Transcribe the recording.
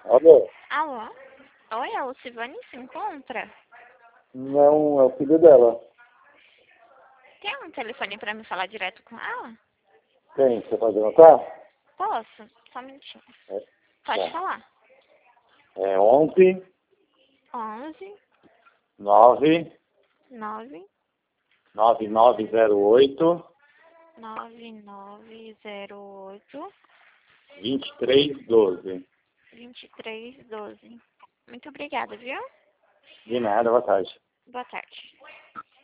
Alô? Alô? Oi, a Lucivane se encontra? Não, é o filho dela. Tem um telefone pra me falar direto com ela? Tem, você pode anotar? Posso? Só um minutinho. É, Pode tá. falar. É 11 11 9 9 9908 9908 2312. 2312. Muito obrigada, viu? De nada, boa tarde. Boa tarde.